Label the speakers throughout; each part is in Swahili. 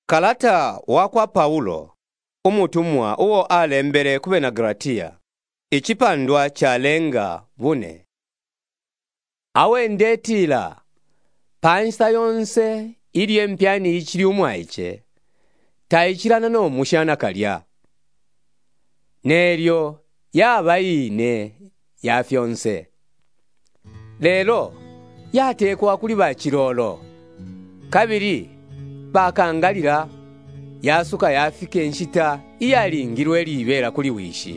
Speaker 1: Kalata wakwa Paulo, umutumwa uwo alembere kube na Galatiya, ichipandwa chalenga bune. Awe ndetila, pansa yonse ili empyani ichili umwaiche, taichilana no mushana kalya. Neryo yaba ine yafyonse. Lelo yatekwa kuli bachilolo. Kabiri bakangalira yasuka yafike nshita iyalingirwe libera kuli wishi.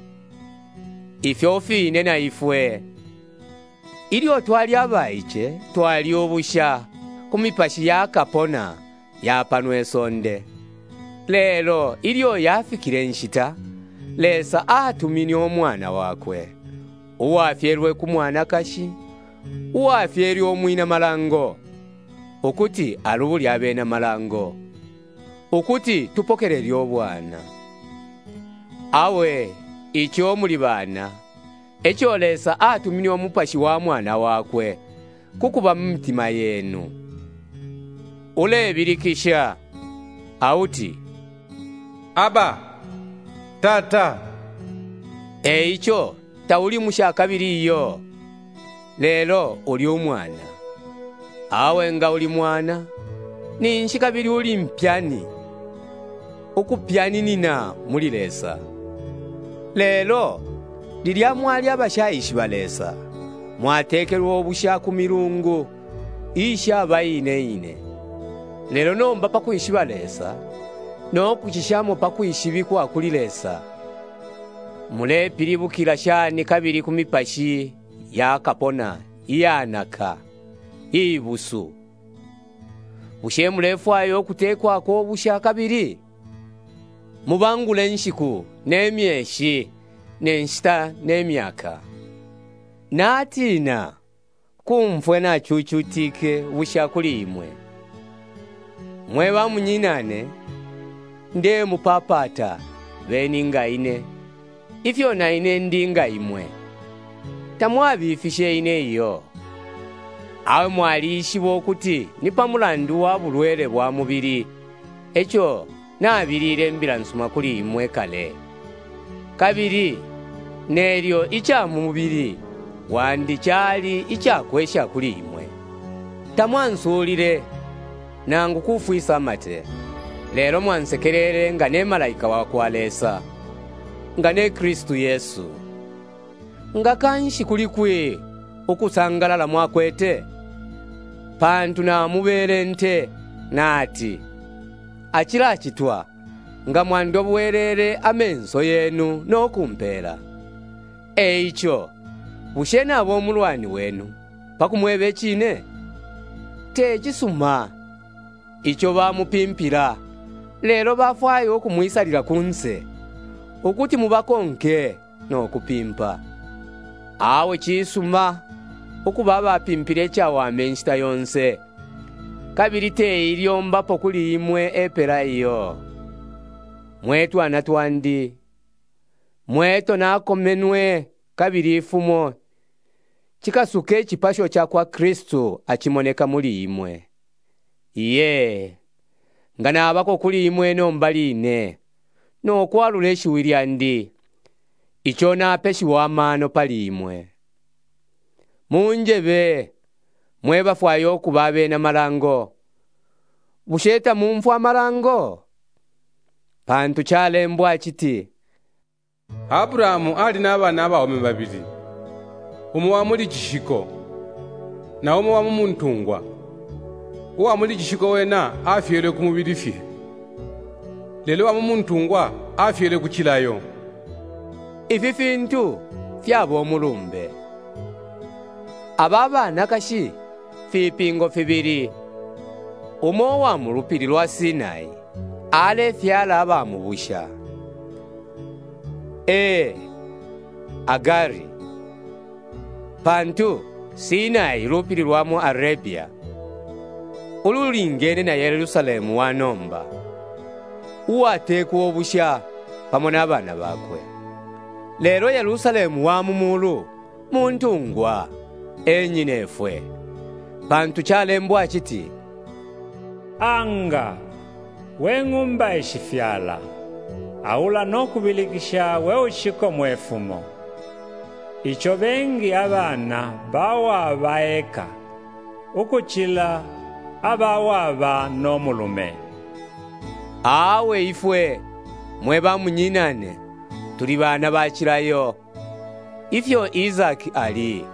Speaker 1: Ifyofi ine na ifwe. Ilio twali abaiche twali obusha kumipashi yakapona yapanwe sonde. Lelo ilio yafikire nshita lesa atumini omwana wakwe. Uwafyerwe kumwana kashi, uwafyeri omwina malango. Okuti alubuli abena malango. Okuti tupokereri obwana. Awe icho muli bana. Echo lesa atumini omupashi wa mwana wakwe kukuba mmutima yenu. Ulebirikisha auti
Speaker 2: Aba Tata.
Speaker 1: Icho tauli musha kabiri iyo. Lelo uli umwana. Awe nga uli mwana ni nshikabiri uli mpyani. Ukupyani nina muli lesa. Lelo lilya mwali abashayishi balesa. Mwatekerwa obusha ku mirungu isha bayine. Lelo nomba pakuishi balesa no kuchishamo pakuishibikwa kuli lesa. Mulepilibukila shani kabiri kumipashi yakapona iyanaka ibusu. Bushe mulefwayo kutekwa ko busha kabiri. Mubangule nshiku nemyeshi nenshita nemyaka. Natina kumfwe na chuchutike busha kuli imwe. Mweba munyinane nde mupapata beninga ine. Ifyo na ine ndinga imwe. Tamwabifishe ine iyo. Awe mwalishi bokuti nipamulandu wa bulwele bwa mubiri. Echo nabirire mbira nsuma kuli imwe kale. Kabiri neryo icha mubiri wandi chali icha kwesha kuli imwe. Tamwansulire nangu kufuisa mate. Lero mwansekerere nga ne malaika wakwalesa. Nga ne Kristu Yesu. Nga kanshi kuli kwe okusangalala mwakwete. Pantu na mubere nte nati. Achila achitwa nga mwandobuwerere amenso yenu no kumpera. Eicho bushena abo mulwani wenu pakumwebe chine. Tejisuma icho bamupimpira. Lero bafwayo okumwisalira kunse. Ukuti mubakonke no kupimpa. Awe chisuma okubaba pimpire chawa menshita yonse. Kabiri te iliomba pokuli imwe epera iyo. Mwetu anatwandi. Mweto nakomenwe kabiri ifumo. Chikasuke chipasho cha kwa Kristu achimoneka muli imwe. Iye. Ngana abako kuli imwe no mbaline. No kwaluleshi wiliandi. Icho na peshi wa mano pali imwe. Munjebe. Mweba fwayo kubabe na malango. Busheta mumfwa malango. Pantu chale mbwa chiti.
Speaker 2: Abrahamu ali n'abana bawome babiri. Umwe wa muri gishiko na umwe wa muntungwa. Uwa muri gishiko wena afyele ku mubiri fye. Lelo wa muntungwa afyele ku kilayo.
Speaker 1: Ififintu fyabo omulumbe. Ababa nakashi fipingo fibiri. Umo wa mulupiri lwa Sinai ale fyala aba mubusha. Agari. Pantu Sinai lupiri lwa mu Arabia. Ululingene na Yerusalemu wanomba. Uwateku obusha pamona abana bakwe. Lero Yerusalemu wa mumulu muntungwa enyinefwe. Pantu chale mbwa chiti
Speaker 3: anga weng'umba eshifyala, aula nokubilikisha we uchiko mwefumo. Icho bengi abana bawa baeka, ukuchila abawaba nomulume.
Speaker 1: Awe ifwe mweba munyinane tuli bana bachirayo ifyo Isaki ali.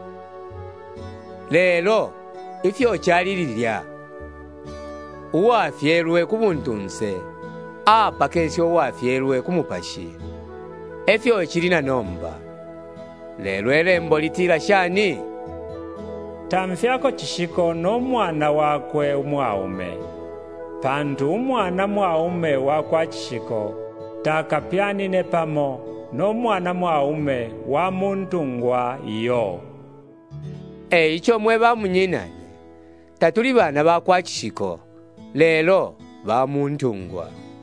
Speaker 1: Lelo ifyo chalililya uwafyelwe kubuntunse apakesyo uwafyelwe kumupashi efyo chilina nomba. Lelo elembo litila shani
Speaker 3: Tamfyako chishiko no mwana wakwe umwaume. Pandu umwana mwaume wakwa chishiko takapyanine pamo no mwana mwaume wa muntungwa iyo.
Speaker 1: Icho mweba munyinane tatuli bana bakwa chishiko lelo ba muntungwa.